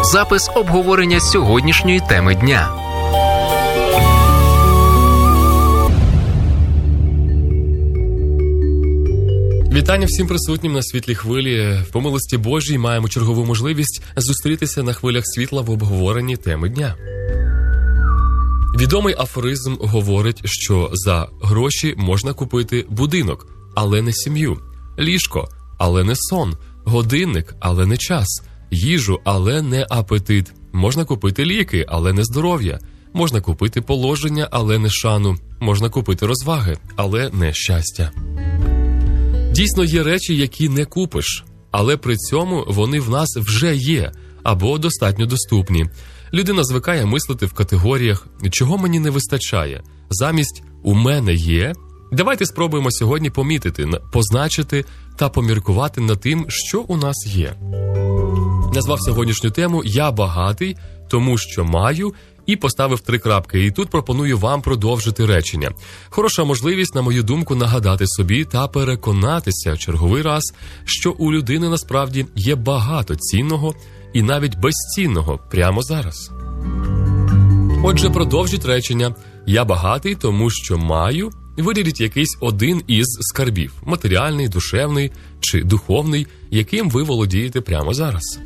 запис обговорення сьогоднішньої теми дня. Вітання всім присутнім на світлій хвилі. По милості Божій маємо чергову можливість зустрітися на хвилях світла в обговоренні теми дня. Відомий афоризм говорить, що за гроші можна купити будинок, але не сім'ю, ліжко, але не сон, годинник, але не час, їжу, але не апетит. Можна купити ліки, але не здоров'я. Можна купити положення, але не шану. Можна купити розваги, але не щастя. Дійсно, є речі, які не купиш, але при цьому вони в нас вже є, або достатньо доступні. Людина звикає мислити в категоріях «чого мені не вистачає?» замість «у мене є». Давайте спробуємо сьогодні помітити, позначити та поміркувати над тим, що у нас є. Назвав сьогоднішню тему «Я багатий, тому що маю» і поставив 3 крапки. І тут пропоную вам продовжити речення. Хороша можливість, на мою думку, нагадати собі та переконатися в черговий раз, що у людини насправді є багато цінного і навіть безцінного прямо зараз. Отже, продовжіть речення «Я багатий, тому що маю». Виділіть якийсь один із скарбів – матеріальний, душевний чи духовний, яким ви володієте прямо зараз.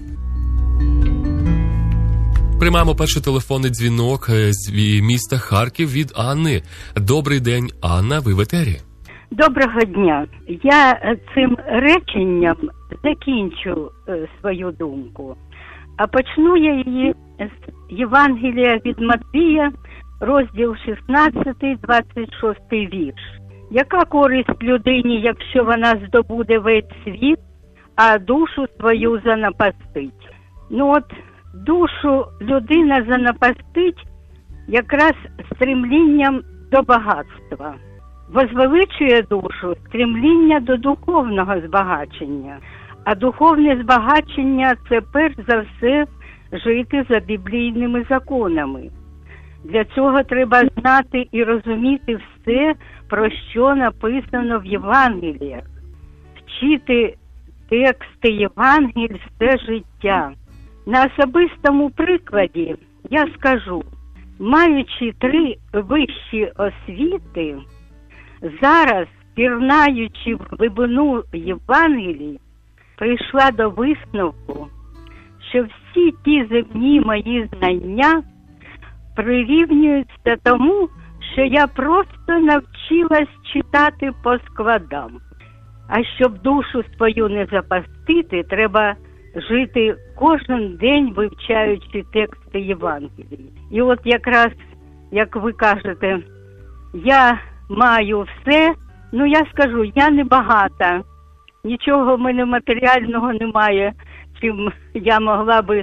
Приймаємо перший телефонний дзвінок з міста Харків від Анни. Добрий день, Анна, ви в етері. Доброго дня. Я цим реченням закінчу свою думку, а почну я її з Євангелія від Матвія, розділ 16, 26 вірш. Яка користь людині, якщо вона здобуде весь світ, а душу свою занапастить? Душу людина занапастить якраз стремлінням до багатства. Возвеличує душу стремління до духовного збагачення. А духовне збагачення – це перш за все жити за біблійними законами. Для цього треба знати і розуміти все, про що написано в Євангеліях. Вчити тексти Євангель все життя. На особистому прикладі я скажу, маючи 3 вищі освіти, зараз, пірнаючи в глибину Євангелії, прийшла до висновку, що всі ті земні мої знання прирівнюються тому, що я просто навчилась читати по складам. А щоб душу свою не запастити, треба жити кожен день, вивчаючи тексти Євангелії. І от якраз, як ви кажете, я маю все, я скажу, я не багата. Нічого в мене матеріального немає, чим я могла би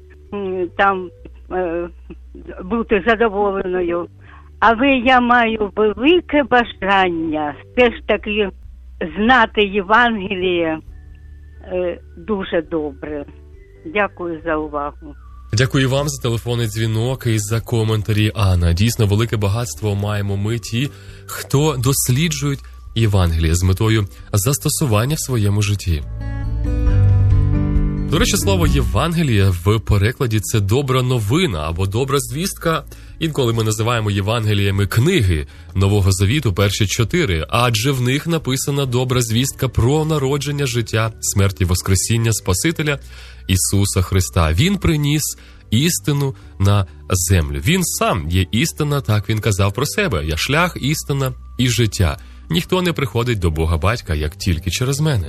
бути задоволеною. Але я маю велике бажання все ж таки знати Євангеліє дуже добре. Дякую за увагу. Дякую вам за телефонний дзвінок і за коментарі, Анна. Дійсно, велике багатство маємо ми ті, хто досліджують Євангеліє з метою застосування в своєму житті. До речі, слово «Євангеліє» в перекладі – це добра новина або добра звістка. Інколи ми називаємо Євангеліями книги Нового Завіту, перші 4, адже в них написана добра звістка про народження, життя, смерть і воскресіння Спасителя Ісуса Христа. Він приніс істину на землю. Він сам є істина, так він казав про себе. «Я шлях, істина і життя. Ніхто не приходить до Бога Батька, як тільки через мене».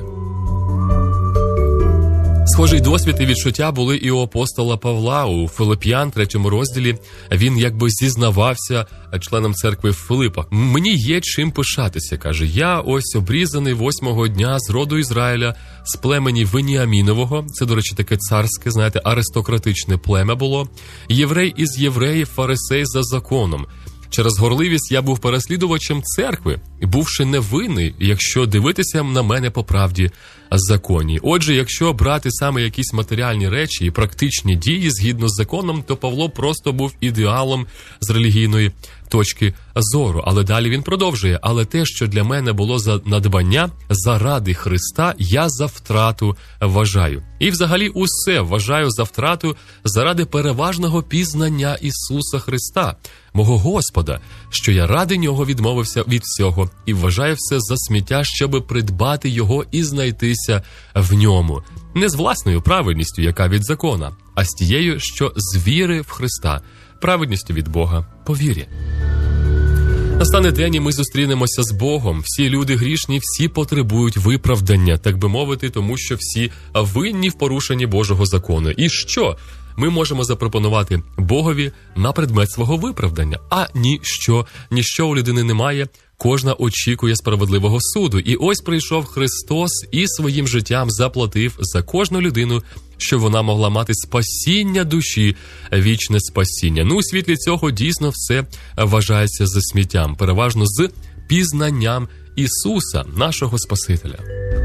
Схожий досвід і відчуття були і у апостола Павла у Филип'ян, 3 розділі. Він якби зізнавався членам церкви Филипа. «Мені є чим пишатися», каже. «Я ось обрізаний 8-го дня з роду Ізраїля, з племені Веніамінового». Це, до речі, таке царське, аристократичне плем'я було. «Єврей із євреїв, фарисей за законом». Через горливість я був переслідувачем церкви, бувши невинний, якщо дивитися на мене по правді. законі. Отже, якщо брати саме якісь матеріальні речі і практичні дії згідно з законом, то Павло просто був ідеалом з релігійної точки зору. Але далі він продовжує. Але те, що для мене було за надбання, заради Христа, я за втрату вважаю. І взагалі усе вважаю за втрату заради переважного пізнання Ісуса Христа, мого Господа, що я ради Нього відмовився від всього і вважаю все за сміття, щоби придбати Його і знайтися в Ньому. Не з власною праведністю, яка від закона, а з тією, що з віри в Христа, праведністю від Бога по вірі. Настане день, і ми зустрінемося з Богом. Всі люди грішні, всі потребують виправдання, так би мовити, тому що всі винні в порушенні Божого закону. І що ми можемо запропонувати Богові на предмет свого виправдання? А ніщо. Ніщо у людини немає. Кожна очікує справедливого суду. І ось прийшов Христос і своїм життям заплатив за кожну людину, щоб вона могла мати спасіння душі, вічне спасіння. Ну, у світлі цього дійсно все вважається за сміттям, переважно з пізнанням Ісуса, нашого Спасителя.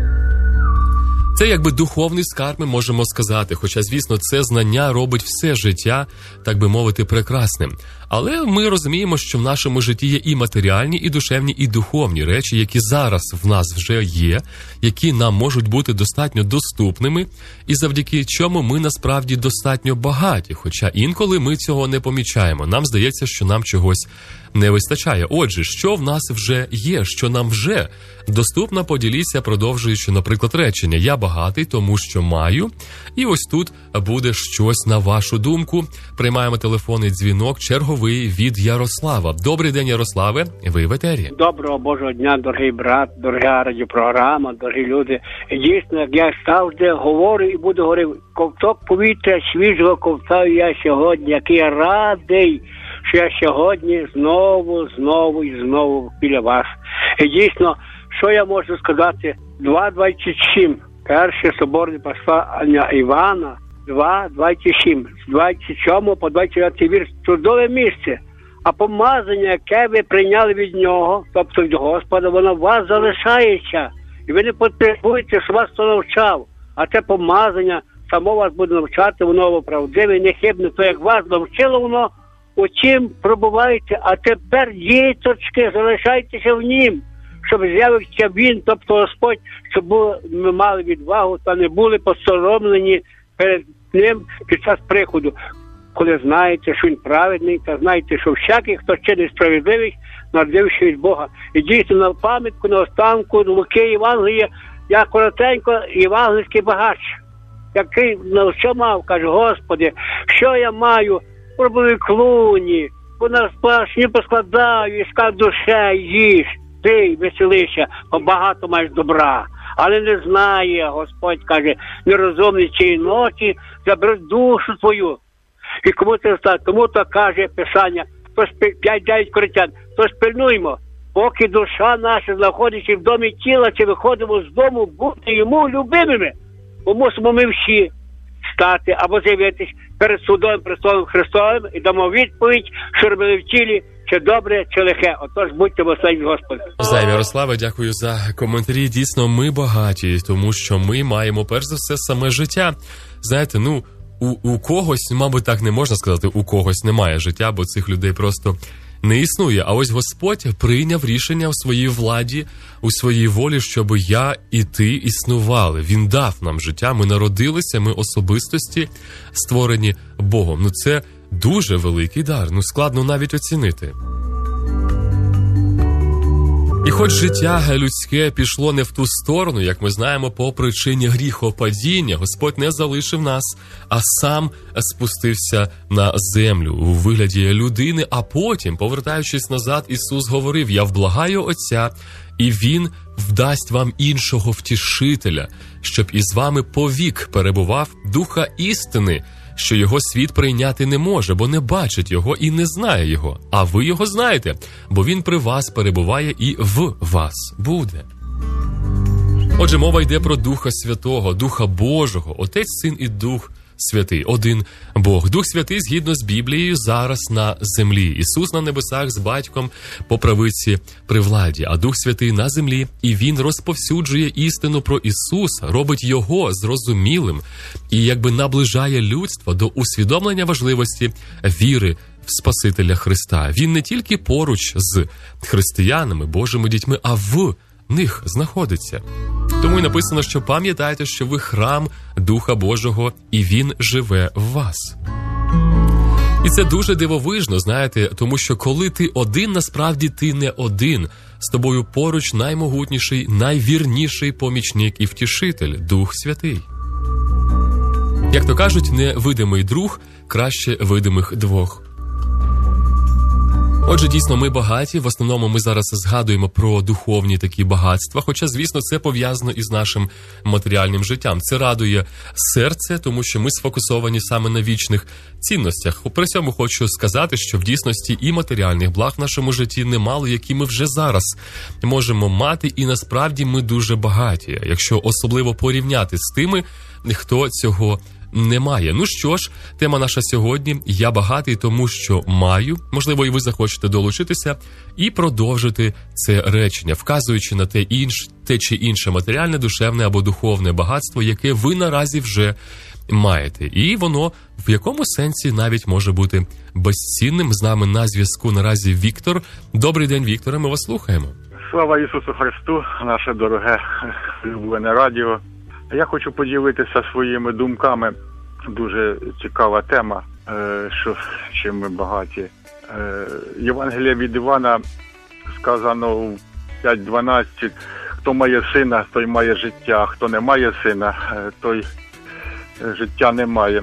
Це якби духовний скарб, ми можемо сказати, хоча, звісно, це знання робить все життя, так би мовити, прекрасним. Але ми розуміємо, що в нашому житті є і матеріальні, і душевні, і духовні речі, які зараз в нас вже є, які нам можуть бути достатньо доступними, і завдяки чому ми насправді достатньо багаті, хоча інколи ми цього не помічаємо. Нам здається, що нам чогось не вистачає. Отже, що в нас вже є, що нам вже доступно, поділіться, продовжуючи, наприклад, речення «Я багатий, тому що маю». І ось тут буде щось на вашу думку. Приймаємо телефонний дзвінок, черговий від Ярослава. Добрий день, Ярославе, ви в етері. Доброго Божого дня, дорогий брат, дорога радіопрограма, дорогі люди. І дійсно, як я завжди говорю і буду говорити, ковток повітря свіжого ковтаю я сьогодні, який я радий, що я сьогодні знову біля вас. І дійсно, що я можу сказати? 2:27. Перше соборне послання Івана, 2:27. З 27 по 29 вірш. Чудове місце. А помазання, яке ви прийняли від Нього, тобто від Господа, воно в вас залишається. І ви не потребуєте, що вас хто навчав. А це помазання само вас буде навчати, воно правдиве, нехибне. То як вас навчило воно, у чим пробуваєте, а тепер, діточки, залишайтеся в Нім, щоб з'явився Він, тобто Господь, щоб ми мали відвагу та не були посоромлені перед Ним під час приходу. Коли знаєте, що Він праведний, та знаєте, що всякий, хто чинить справедливий, народився від Бога. І дійсно на пам'ятку, на останку Луки Євангелія, я коротенько євангельський багач, який на що мав, каже: Господи, що я маю? Пробую клуні, вона сплашні поскладаю, і скажу душе, їж, ти веселися, бо багато маєш добра. Але не знає, Господь каже, нерозумні цієї ночі заберуть душу твою. І кому це стане? Тому то каже Писання, 5-9 Коринтян, тож пильнуймо, поки душа наша знаходиться в домі тіла, чи виходимо з дому, бути йому любимими. Бо мусимо ми всі стати або з'явитись перед судом престолом Христовим і дамо відповідь, що робили в тілі, чи добре, чи лихе. Отож, будьте благословені, Господи. Зайві, Ярославе, дякую за коментарі. Дійсно, ми багаті, тому що ми маємо, перш за все, саме життя. Знаєте, у когось, мабуть, так не можна сказати, у когось немає життя, бо цих людей просто не існує. А ось Господь прийняв рішення у своїй владі, у своїй волі, щоб я і ти існували. Він дав нам життя, ми народилися, ми особистості, створені Богом. Це дуже великий дар, складно навіть оцінити. І хоч життя людське пішло не в ту сторону, як ми знаємо, по причині гріхопадіння, Господь не залишив нас, а сам спустився на землю у вигляді людини, а потім, повертаючись назад, Ісус говорив: «Я вблагаю Отця, і Він вдасть вам іншого втішителя, щоб із вами повік перебував Духа істини, що його світ прийняти не може, бо не бачить його і не знає його. А ви його знаєте, бо він при вас перебуває і в вас буде». Отже, мова йде про Духа Святого, Духа Божого, Отець, Син і Дух Святий, один Бог. Дух Святий, згідно з Біблією, зараз на землі. Ісус на небесах з Батьком по правиці при владі, а Дух Святий на землі, і Він розповсюджує істину про Ісуса, робить Його зрозумілим і якби наближає людство до усвідомлення важливості віри в Спасителя Христа. Він не тільки поруч з християнами, Божими дітьми, а в них знаходиться. Тому й написано, що пам'ятайте, що ви храм Духа Божого, і Він живе в вас. І це дуже дивовижно, знаєте, тому що коли ти один, насправді ти не один. З тобою поруч наймогутніший, найвірніший помічник і втішитель – Дух Святий. Як то кажуть, невидимий друг краще видимих двох. Отже, дійсно, ми багаті, в основному ми зараз згадуємо про духовні такі багатства, хоча, звісно, це пов'язано із нашим матеріальним життям. Це радує серце, тому що ми сфокусовані саме на вічних цінностях. При цьому хочу сказати, що в дійсності і матеріальних благ в нашому житті немало, які ми вже зараз можемо мати, і насправді ми дуже багаті, якщо особливо порівняти з тими, хто цього немає. Ну що ж, тема наша сьогодні «Я багатий, тому що маю». Можливо, і ви захочете долучитися і продовжити це речення, вказуючи на те чи інше матеріальне, душевне або духовне багатство, яке ви наразі вже маєте. І воно в якому сенсі навіть може бути безцінним. З нами на зв'язку наразі Віктор. Добрий день, Вікторе, ми вас слухаємо. Слава Ісусу Христу, наше дороге улюблене радіо. Я хочу поділитися своїми думками. Дуже цікава тема, що чим ми багаті. Євангелія від Івана сказано в 5:12: хто має сина, той має життя, хто не має сина, той життя не має.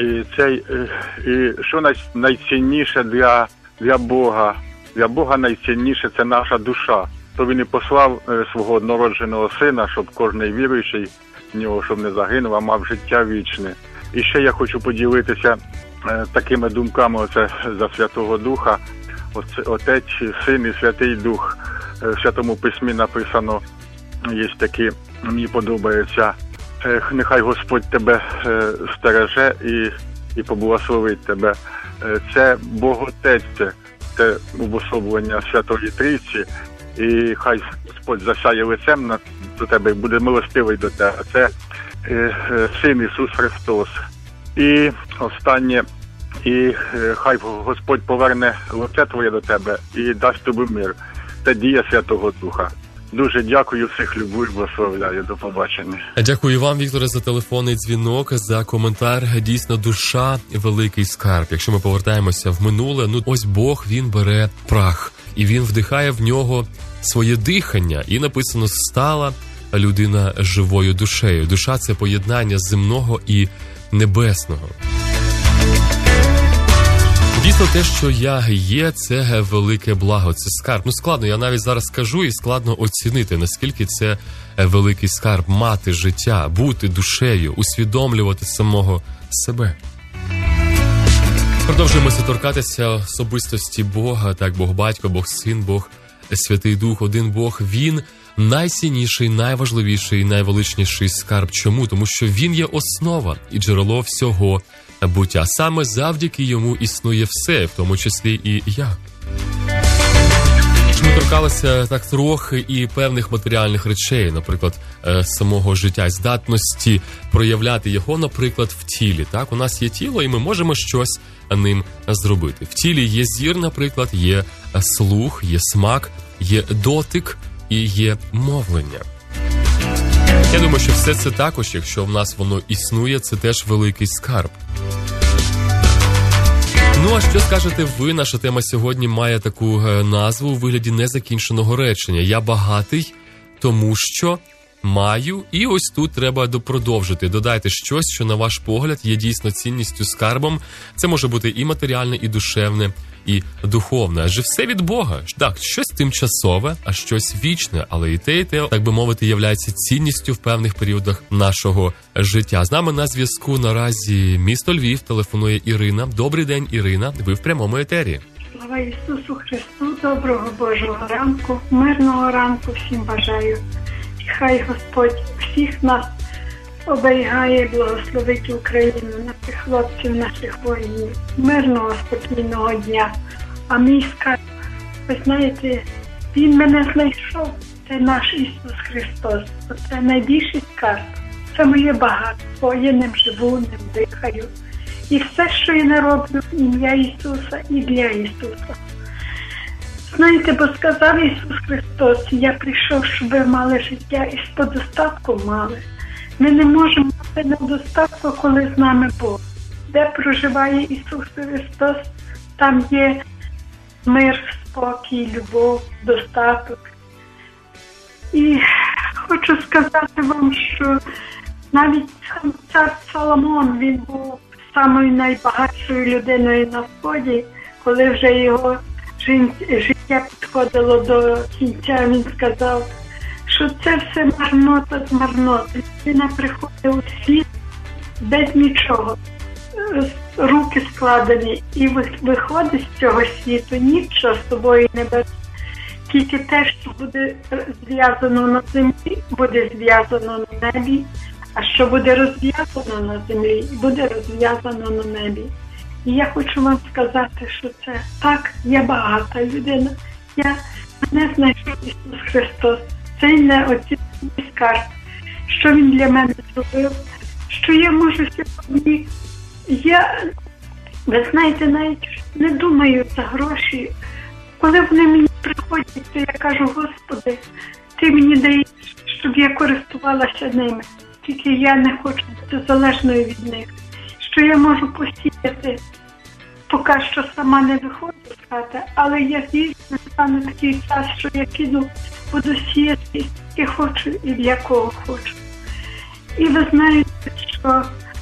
І що найцінніше для Бога? Для Бога найцінніше – це наша душа. То Він і послав свого однородженого сина, щоб кожний віруючий в нього, щоб не загинув, а мав життя вічне. І ще я хочу поділитися такими думками оце за Святого Духа. Отець, Син і Святий Дух. В Святому Письмі написано, є такі, мені подобається: нехай Господь тебе стереже і поблагословить тебе. Це Бог Отець, це обособлення Святої Трійці, і хай Господь засяє лицем до тебе і буде милостивий до тебе. Це Син Ісус Христос. І останнє, і хай Господь поверне лице твоє до тебе і дасть тобі мир. Це дія Святого Духа. Дуже дякую, всіх люблю і благословляю. До побачення. Дякую вам, Вікторе, за телефонний дзвінок, за коментар. Дійсно, душа – великий скарб. Якщо ми повертаємося в минуле, ось Бог, Він бере прах, і Він вдихає в нього своє дихання. І написано «стала людина живою душею». Душа – це поєднання земного і небесного. Дійсно, те, що я є, це велике благо, це скарб. Складно, я навіть зараз скажу, і складно оцінити, наскільки це великий скарб – мати життя, бути душею, усвідомлювати самого себе. Продовжуємо торкатися особистості Бога, так, Бог Батько, Бог Син, Бог Святий Дух, один Бог. Він найцінніший, найважливіший, найвеличніший скарб. Чому? Тому що Він є основа і джерело всього буття. Саме завдяки Йому існує все, в тому числі і я. Ми торкалися так трохи і певних матеріальних речей, наприклад, самого життя, здатності проявляти його, наприклад, в тілі. Так, у нас є тіло, і ми можемо щось ним зробити. В тілі є зір, наприклад, є слух, є смак, є дотик і є мовлення. Я думаю, що все це також, якщо в нас воно існує, це теж великий скарб. Ну, а що скажете ви? Наша тема сьогодні має таку назву у вигляді незакінченого речення. Я багатий, тому що маю. І ось тут треба продовжити. Додайте щось, що, на ваш погляд, є дійсно цінністю, скарбом. Це може бути і матеріальне, і душевне, і духовне. Адже все від Бога. Так, щось тимчасове, а щось вічне. Але і те, так би мовити, являється цінністю в певних періодах нашого життя. З нами на зв'язку наразі місто Львів. Телефонує Ірина. Добрий день, Ірина. Ви в прямому етері. Слава Ісусу Христу. Доброго Божого ранку. Мирного ранку всім бажаю. І хай Господь всіх нас оберігає, благословить Україну, наших хлопців, наших воїнів. Мирного, спокійного дня. А мій скарб, ви знаєте, Він мене знайшов. Це наш Ісус Христос. Це найбільший скарб. Це моє багатство. Я ним живу, ним дихаю. І все, що я не роблю, ім'я Ісуса і для Ісуса. Знаєте, бо сказав Ісус Христос, я прийшов, щоб ви мали життя і з достатку мали. Ми не можемо мати недостатку, коли з нами Бог. Де проживає Ісус Христос, там є мир, спокій, любов, достаток. І хочу сказати вам, що навіть сам цар Соломон, він був самою найбагатшою людиною на Сході, коли вже його життя підходило до кінця, він сказав, що це все марнота з марноти. Людина приходить у світ без нічого, руки складені, і виходить з цього світу, нічого з собою не бере. Тільки те, що буде зв'язано на землі, буде зв'язано на небі, а що буде розв'язано на землі, буде розв'язано на небі. І я хочу вам сказати, що це так, я багата людина. Мене знайшов Ісус Христос. Це не оцінний скарб, що Він для мене зробив, що я можу сьогодні. Ви знаєте, навіть не думаю за гроші. Коли вони мені приходять, то я кажу, Господи, Ти мені даєш, щоб я користувалася ними. Тільки я не хочу бути залежною від них. Що я можу посіяти, поки що сама не виходжу з хати, але я дійсно стане такий час, що я буду сіяти, і хочу, і для кого хочу. І ви знаєте, що,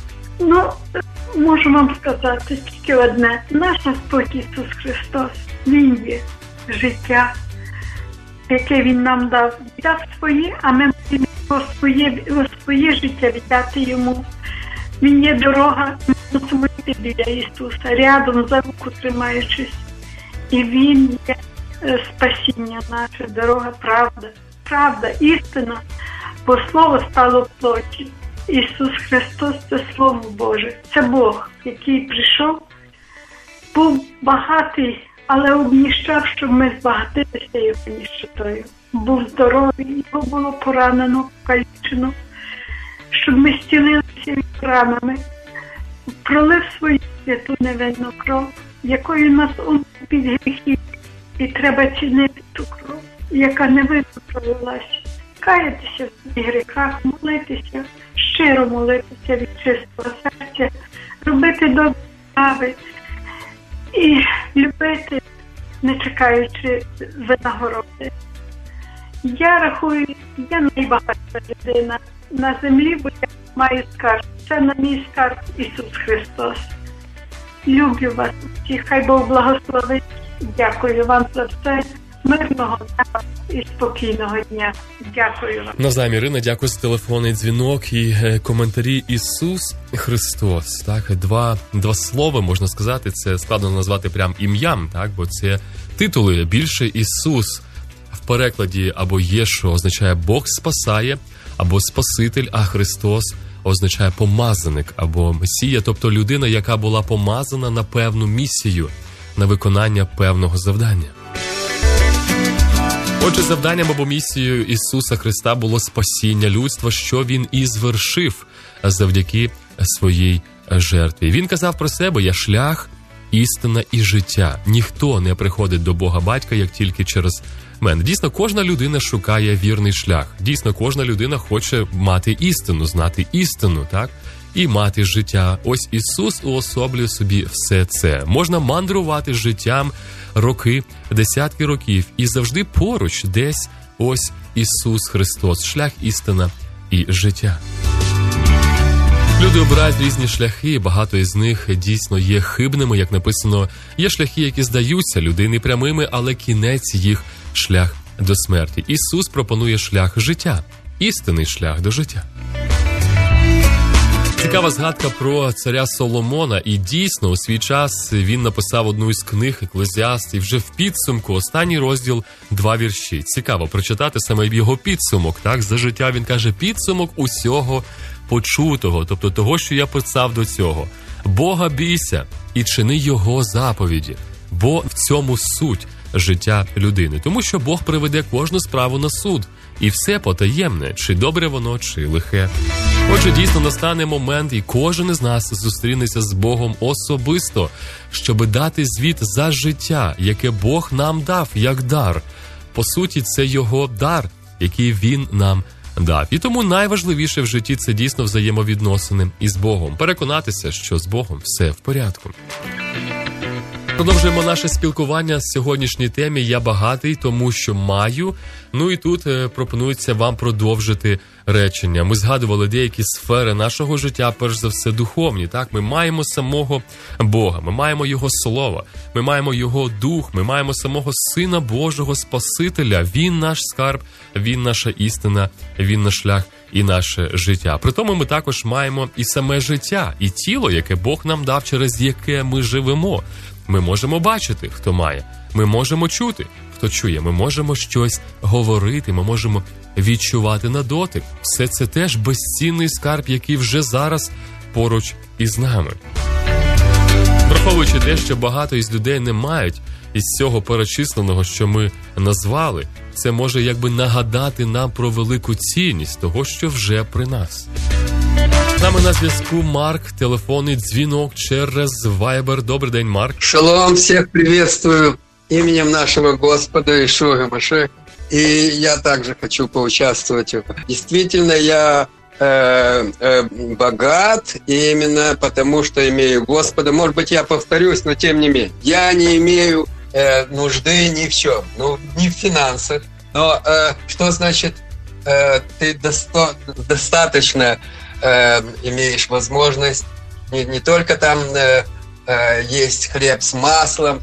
можу вам сказати тільки одне. Наш Господь Ісус Христос, Він є життя, яке Він нам дав. Віддав своє, а ми маємо своє життя віддати Йому. Він є дорога, ми мусимо йти біля Ісуса, рядом за руку тримаючись. І Він є спасіння наше, дорога, правда, істина, бо Слово стало плоттю. Ісус Христос – це Слово Боже, це Бог, який прийшов, був багатий, але обніщав, щоб ми збагатилися Його ніщотою. Був здоровий, його було поранено, покалічено, щоб ми зцілилися від ранами. Пролив свою святу невинну кров, якою нас умив під гріхи, і треба цінити ту кров, яка невинно пролилася. Каятися в своїх гріхах, молитися, щиро молитися від чистого серця, робити добрі справи і любити, не чекаючи винагороди. Я рахую, я найбагатша людина на землі, бо я маю скарб. Це на мій скарб Ісус Христос. Люблю вас всіх, хай Бог благословить. Дякую вам за все. Мирного неба і спокійного дня. Дякую вам. Навзаєм, Ірина, дякую за телефонний дзвінок і коментарі. Ісус Христос. Так, два слова, можна сказати, це складно назвати прям ім'ям, так, бо це титули. Більше Ісус в перекладі або Єшо означає Бог спасає, або Спаситель, а Христос означає помазаник або Месія, тобто людина, яка була помазана на певну місію, на виконання певного завдання. Отже, завданням або місією Ісуса Христа було спасіння людства, що Він і звершив завдяки своїй жертві. Він казав про себе: «Я шлях, істина і життя. Ніхто не приходить до Бога Батька, як тільки через мене». Дійсно, кожна людина шукає вірний шлях. Дійсно, кожна людина хоче мати істину, знати істину, так? І мати життя. Ось Ісус уособлює собі все це. Можна мандрувати життям роки, десятки років, і завжди поруч десь ось Ісус Христос, шлях, істина і життя. Люди обирають різні шляхи, багато із них дійсно є хибними, як написано. Є шляхи, які здаються людині прямими, але кінець їх – шлях до смерті. Ісус пропонує шлях життя, істинний шлях до життя. Цікава згадка про царя Соломона, і дійсно у свій час він написав одну із книг «Еклезіаст», і вже в підсумку останній розділ 2 вірші. Цікаво прочитати саме його підсумок, так, за життя. Він каже: підсумок усього почутого, тобто того, що я писав до цього. Бога бійся і чини Його заповіді, бо в цьому суть життя людини. Тому що Бог приведе кожну справу на суд, і все потаємне, чи добре воно, чи лихе. Отже, дійсно настане момент, і кожен із нас зустрінеться з Богом особисто, щоб дати звіт за життя, яке Бог нам дав як дар. По суті, це Його дар, який Він нам дав. І тому найважливіше в житті – це дійсно взаємовідносини із Богом. Переконатися, що з Богом все в порядку. Продовжуємо наше спілкування з сьогоднішній темі «Я багатий, тому що маю». Ну і тут пропонується вам продовжити речення. Ми згадували деякі сфери нашого життя, перш за все духовні. Так, ми маємо самого Бога, ми маємо Його Слово, ми маємо Його Дух, ми маємо самого Сина Божого Спасителя. Він наш скарб, Він наша істина, Він наш шлях і наше життя. Притому ми також маємо і саме життя, і тіло, яке Бог нам дав, через яке ми живемо. Ми можемо бачити, хто має. Ми можемо чути, хто чує. Ми можемо щось говорити, ми можемо відчувати на дотик. Все це теж безцінний скарб, який вже зараз поруч із нами. Враховуючи те, що багато із людей не мають із цього перечисленого, що ми назвали, це може якби нагадати нам про велику цінність того, що вже при нас. З нами на зв'язку Марк, телефонний дзвінок через Viber. Добрий день, Марк. Шалом, всех приветствую именем нашего Господа Ишуа Машеха. И я также хочу поучаствовать. Действительно, я богат именно потому, что имею Господа. Может быть, я повторюсь, но тем не менее. Я не имею нужды ни в чем, ну, ни в финансах. Но что значит ты достаточно имеешь возможность не только там есть хлеб с маслом,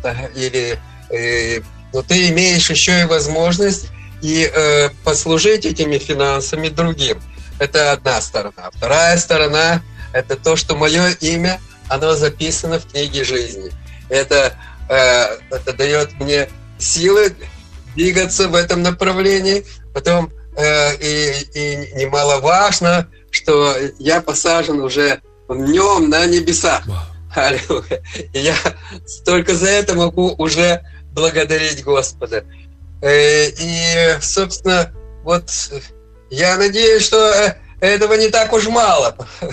но ты имеешь еще и возможность и послужить этими финансами другим. Это одна сторона. Вторая сторона – это то, что мое имя, оно записано в книге жизни. Это дает мне силы двигаться в этом направлении. Потом и немаловажно, что я посажен уже в нем на небесах. Аллилуйя. И я только за это могу уже благодарить Господа. И, собственно, вот я надеюсь, что этого не так уж мало.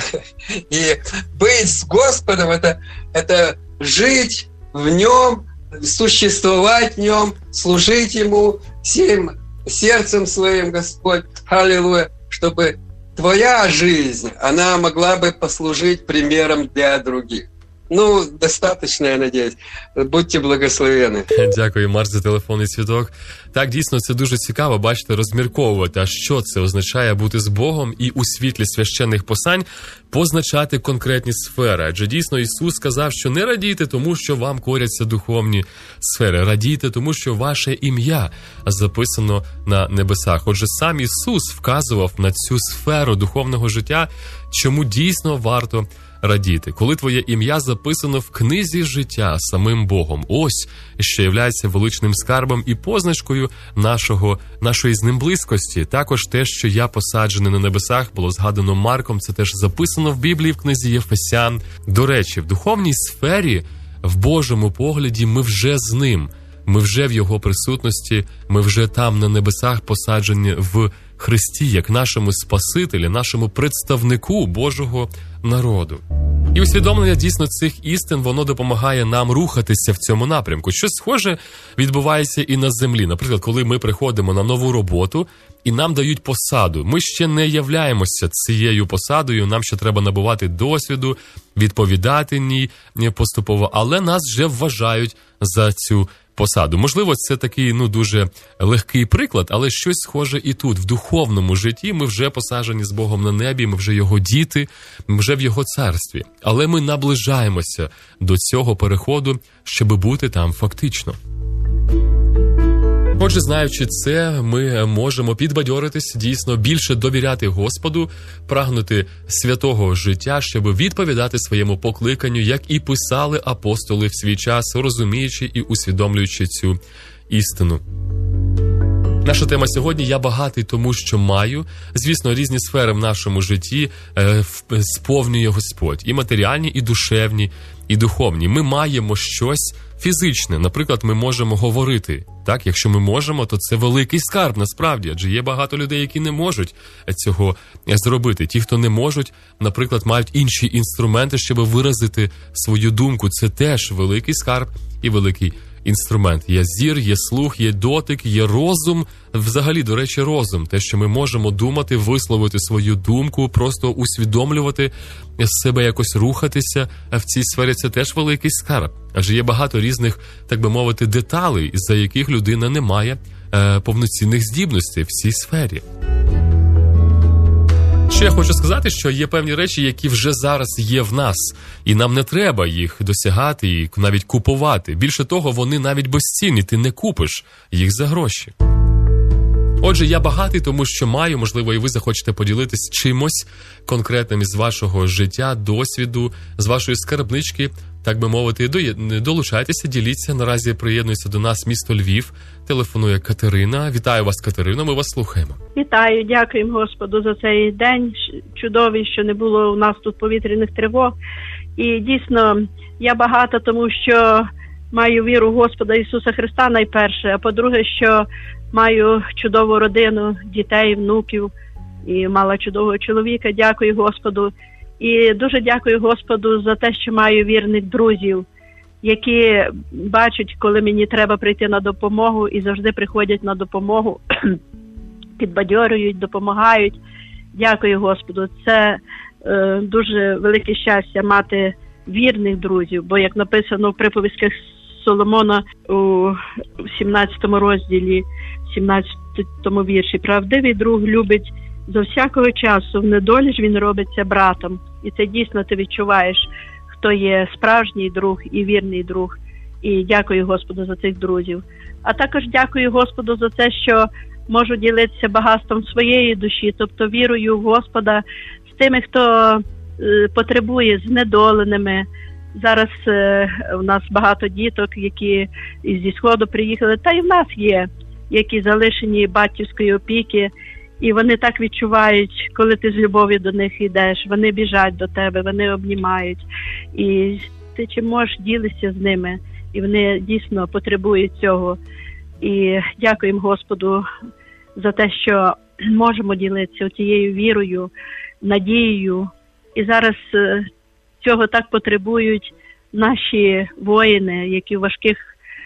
И быть с Господом – это жить в Нем, существовать в Нем, служить Ему всем сердцем своим, Господь. Аллилуйя. Чтобы твоя жизнь, она могла бы послужить примером для других. Ну, достаточно, я надіюсь. Будьте благословені. Дякую, Марк, за телефонний свідок. Так, дійсно, це дуже цікаво, бачите, розмірковувати, а що це означає бути з Богом і у світлі священних писань позначати конкретні сфери. Адже дійсно Ісус сказав, що не радійте тому, що вам коряться духовні сфери. Радійте тому, що ваше ім'я записано на небесах. Отже, сам Ісус вказував на цю сферу духовного життя, чому дійсно варто радіти. Коли твоє ім'я записано в книзі життя самим Богом. Ось, що являється величним скарбом і позначкою нашої з ним близькості. Також те, що я посаджений на небесах, було згадано Марком, це теж записано в Біблії в книзі Єфесян. До речі, в духовній сфері, в Божому погляді, ми вже з ним. Ми вже в Його присутності, ми вже там на небесах посаджені в Христі, як нашому Спасителі, нашому представнику Божого народу. І усвідомлення дійсно цих істин, воно допомагає нам рухатися в цьому напрямку. Щось схоже відбувається і на землі. Наприклад, коли ми приходимо на нову роботу і нам дають посаду, ми ще не являємося цією посадою, нам ще треба набувати досвіду, відповідати ній поступово, але нас вже вважають за цю посаду. Можливо, це такий, дуже легкий приклад, але щось схоже і тут. В духовному житті ми вже посаджені з Богом на небі, ми вже Його діти, ми вже в Його царстві. Але ми наближаємося до цього переходу, щоб бути там фактично. Отже, знаючи це, ми можемо підбадьоритись, дійсно більше довіряти Господу, прагнути святого життя, щоб відповідати своєму покликанню, як і писали апостоли в свій час, розуміючи і усвідомлюючи цю істину. Наша тема сьогодні «Я багатий, тому що маю». Звісно, різні сфери в нашому житті сповнює Господь. І матеріальні, і душевні, і духовні. Ми маємо щось фізичне. Наприклад, ми можемо говорити. Так, якщо ми можемо, то це великий скарб, насправді. Адже є багато людей, які не можуть цього зробити. Ті, хто не можуть, наприклад, мають інші інструменти, щоб виразити свою думку. Це теж великий скарб і великий інструмент. Є зір, є слух, є дотик, є розум. Взагалі, до речі, розум. Те, що ми можемо думати, висловити свою думку, просто усвідомлювати себе, якось рухатися в цій сфері. Це теж великий скарб. Адже є багато різних, так би мовити, деталей, за яких людина не має повноцінних здібностей в цій сфері. Ще я хочу сказати, що є певні речі, які вже зараз є в нас, і нам не треба їх досягати і навіть купувати. Більше того, вони навіть безцінні, ти не купиш їх за гроші. Отже, я багатий, тому що маю, можливо, і ви захочете поділитись чимось конкретним із вашого життя, досвіду, з вашої скарбнички, так би мовити. Долучайтеся, діліться. Наразі приєднується до нас місто Львів. Телефонує Катерина. Вітаю вас, Катерино, ми вас слухаємо. Вітаю, дякуємо Господу за цей день чудовий, що не було у нас тут повітряних тривог. І дійсно, я багата, тому що маю віру в Господа Ісуса Христа найперше, а по-друге, що маю чудову родину, дітей, внуків і мала чудового чоловіка. Дякую Господу. І дуже дякую Господу за те, що маю вірних друзів, які бачать, коли мені треба прийти на допомогу, і завжди приходять на допомогу, підбадьорюють, допомагають. Дякую Господу. Це дуже велике щастя мати вірних друзів, бо, як написано в приповістях Соломона у 17 розділі, 17 вірші, правдивий друг любить за всякого часу, в недолі ж він робиться братом. І це дійсно ти відчуваєш, хто є справжній друг і вірний друг. І дякую Господу за цих друзів. А також дякую Господу за те, що можу ділитися багатством своєї душі, тобто вірою в Господа з тими, хто потребує, знедоленими. Зараз у нас багато діток, які зі Сходу приїхали, та й в нас є, які залишені батьківської опіки. І вони так відчувають, коли ти з любов'ю до них йдеш, вони біжать до тебе, вони обнімають. І ти чим можеш ділитися з ними, і вони дійсно потребують цього. І дякуємо Господу за те, що можемо ділитися тією вірою, надією. І зараз цього так потребують наші воїни, які в важких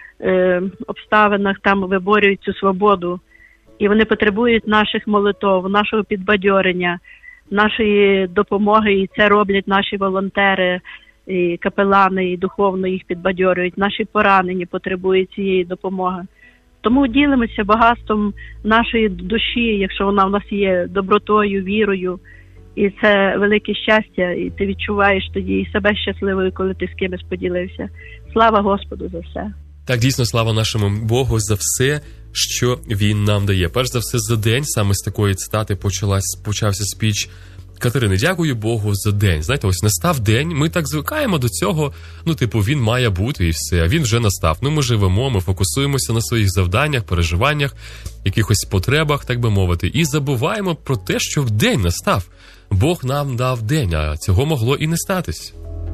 обставинах там виборюють цю свободу. І вони потребують наших молитов, нашого підбадьорення, нашої допомоги, і це роблять наші волонтери, і капелани, і духовно їх підбадьорюють. Наші поранені потребують цієї допомоги. Тому ділимося багатством нашої душі, якщо вона в нас є, добротою, вірою. І це велике щастя, і ти відчуваєш тоді і себе щасливою, коли ти з кимось поділився. Слава Господу за все. Так, дійсно, слава нашому Богу за все, що Він нам дає. Перш за все, за день, саме з такої цитати почався спіч Катерини. Дякую Богу за день. Знаєте, ось настав день, ми так звикаємо до цього, він має бути і все, а він вже настав. Ми живемо, ми фокусуємося на своїх завданнях, переживаннях, якихось потребах, так би мовити, і забуваємо про те, що день настав. Бог нам дав день, а цього могло і не статись.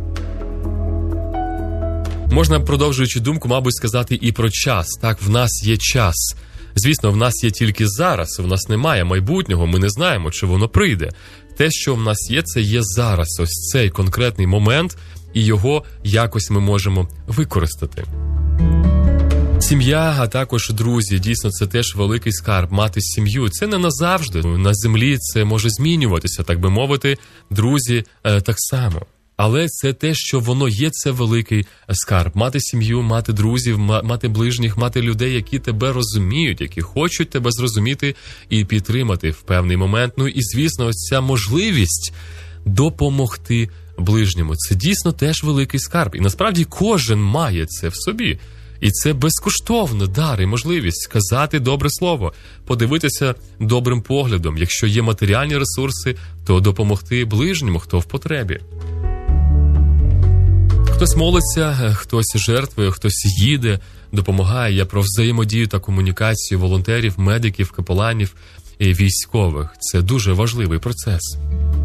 Можна, продовжуючи думку, мабуть, сказати і про час. Так, в нас є час. Звісно, в нас є тільки зараз, в нас немає майбутнього, ми не знаємо, чи воно прийде. Те, що в нас є, це є зараз, ось цей конкретний момент, і його якось ми можемо використати. Сім'я, а також друзі, дійсно, це теж великий скарб. Мати сім'ю – це не назавжди. На землі це може змінюватися, так би мовити, друзі так само. Але це те, що воно є, це великий скарб. Мати сім'ю, мати друзів, мати ближніх, мати людей, які тебе розуміють, які хочуть тебе зрозуміти і підтримати в певний момент. І, звісно, ось ця можливість допомогти ближньому. Це дійсно теж великий скарб. І насправді кожен має це в собі. І це безкоштовно дар і можливість сказати добре слово, подивитися добрим поглядом. Якщо є матеріальні ресурси, то допомогти ближньому, хто в потребі. Хтось молиться, хтось жертвує, хтось їде, допомагає. Я про взаємодію та комунікацію волонтерів, медиків, капеланів і військових. Це дуже важливий процес.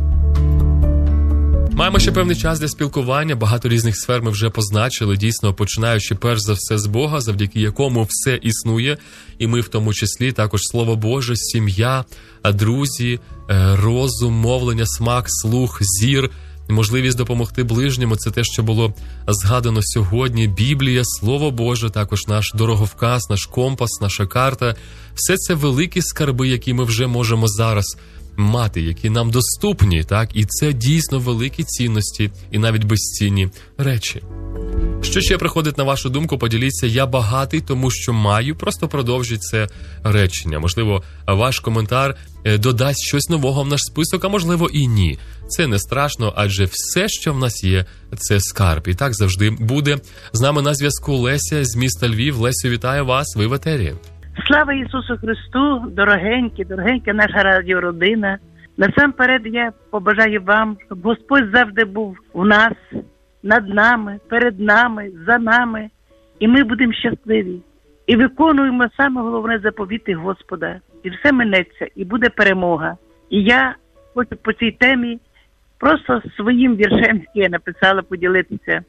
Маємо ще певний час для спілкування, багато різних сфер ми вже позначили, дійсно, починаючи перш за все з Бога, завдяки якому все існує, і ми в тому числі, також Слово Боже, сім'я, друзі, розум, мовлення, смак, слух, зір, можливість допомогти ближньому – це те, що було згадано сьогодні, Біблія, Слово Боже, також наш дороговказ, наш компас, наша карта. Все це великі скарби, які ми вже можемо зараз мати, які нам доступні, так? І це дійсно великі цінності і навіть безцінні речі. Що ще приходить на вашу думку, поділіться. Я багатий, тому що маю. Просто продовжіть це речення. Можливо, ваш коментар додасть щось нового в наш список, а можливо і ні. Це не страшно, адже все, що в нас є, це скарб. І так завжди буде. З нами на зв'язку Леся з міста Львів. Лесю, вітаю вас, ви в етері. Слава Ісусу Христу, дорогенька наша радіородина. Насамперед я побажаю вам, щоб Господь завжди був у нас, над нами, перед нами, за нами. І ми будемо щасливі. І виконуємо саме головне заповіти Господа. І все минеться, і буде перемога. І я хочу по цій темі просто своїм віршем, який я написала, поділитися.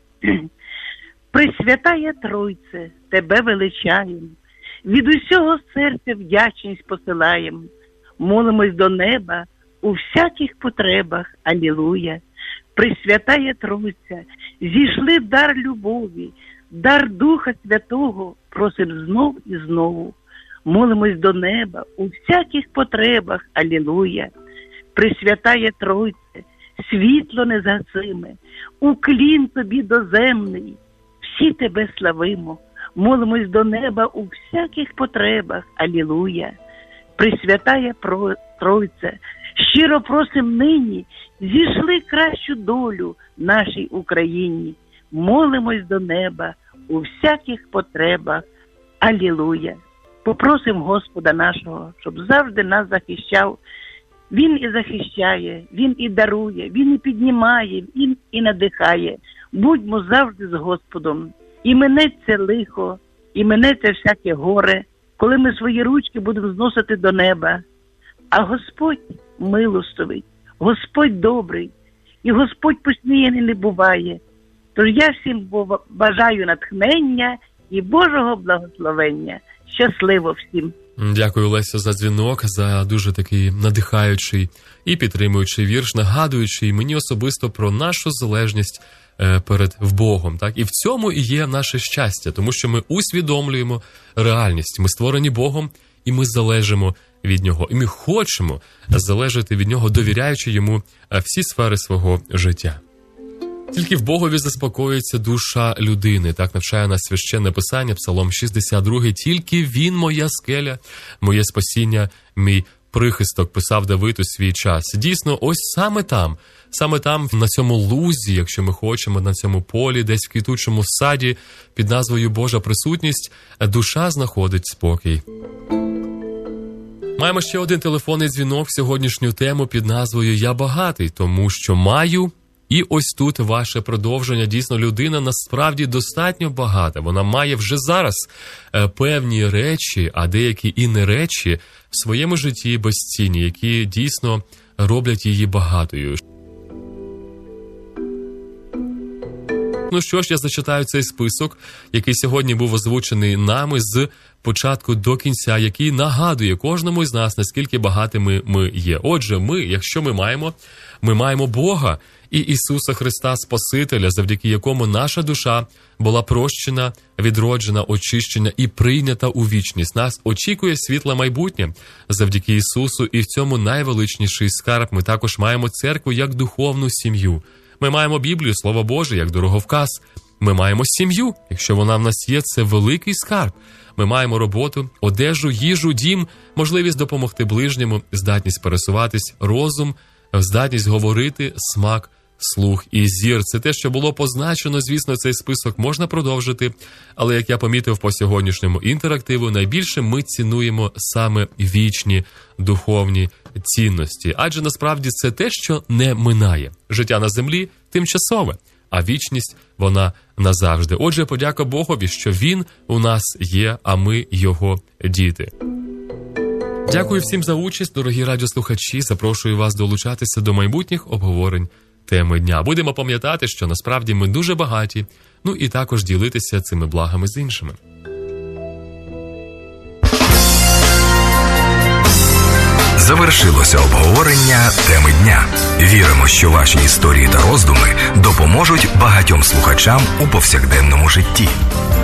Пресвятая Тройце, Тебе величаєм. Від усього серця вдячність посилаєм. Молимось до неба у всяких потребах. Алілуя. Пресвятая Тройця, зійшли дар любові, дар Духа Святого, просим знов і знову. Молимось до неба у всяких потребах. Алілуя. Пресвятая Тройце, світло незгасиме, уклін тобі доземний, всі тебе славимо. Молимось до неба у всяких потребах. Алілуя. Пресвятая Тройце, щиро просим нині, зійшли кращу долю нашій Україні. Молимось до неба у всяких потребах. Алілуя. Попросим Господа нашого, щоб завжди нас захищав. Він і захищає, Він і дарує, Він і піднімає, Він і надихає. Будьмо завжди з Господом. І минеться лихо, і минеться всяке горе, коли ми свої ручки будемо зносити до неба. А Господь милостивий, Господь добрий, і Господь посміяний не буває. Тож я всім бажаю натхнення і Божого благословення. Щасливо всім! Дякую, Леся, за дзвінок, за дуже такий надихаючий і підтримуючий вірш, нагадуючий мені особисто про нашу залежність перед Богом. Так? І в цьому і є наше щастя, тому що ми усвідомлюємо реальність. Ми створені Богом, і ми залежимо від Нього. І ми хочемо залежати від Нього, довіряючи Йому всі сфери свого життя. Тільки в Богові заспокоюється душа людини. Так навчає нас Священне Писання, Псалом 62. «Тільки Він моя скеля, моє спасіння, мій прихисток», писав Давид у свій час. Дійсно, ось саме там, на цьому лузі, якщо ми хочемо, на цьому полі, десь в квітучому саді, під назвою Божа присутність, душа знаходить спокій. Маємо ще один телефонний дзвінок в сьогоднішню тему під назвою «Я багатий, тому що маю». І ось тут ваше продовження. Дійсно, людина насправді достатньо багата. Вона має вже зараз певні речі, а деякі і не речі в своєму житті безцінні, які дійсно роблять її багатою. Ну що ж, я зачитаю цей список, який сьогодні був озвучений нами з початку до кінця, який нагадує кожному з нас, наскільки багатими ми є. Отже, якщо ми маємо Бога і Ісуса Христа Спасителя, завдяки якому наша душа була прощена, відроджена, очищена і прийнята у вічність. Нас очікує світле майбутнє завдяки Ісусу, і в цьому найвеличніший скарб. Ми також маємо церкву як духовну сім'ю. Ми маємо Біблію, Слово Боже, як дороговказ. Ми маємо сім'ю, якщо вона в нас є, це великий скарб. Ми маємо роботу, одежу, їжу, дім, можливість допомогти ближньому, здатність пересуватись, розум, здатність говорити, смак, слух і зір. Це те, що було позначено, звісно, цей список можна продовжити, але, як я помітив по сьогоднішньому інтерактиву, найбільше ми цінуємо саме вічні духовні цінності. Адже насправді це те, що не минає. Життя на землі тимчасове, а вічність вона назавжди. Отже, подяка Богові, що Він у нас є, а ми Його діти. Дякую всім за участь, дорогі радіослухачі. Запрошую вас долучатися до майбутніх обговорень теми дня. Будемо пам'ятати, що насправді ми дуже багаті, ну і також ділитися цими благами з іншими. Завершилося обговорення теми дня. Віримо, що ваші історії та роздуми допоможуть багатьом слухачам у повсякденному житті.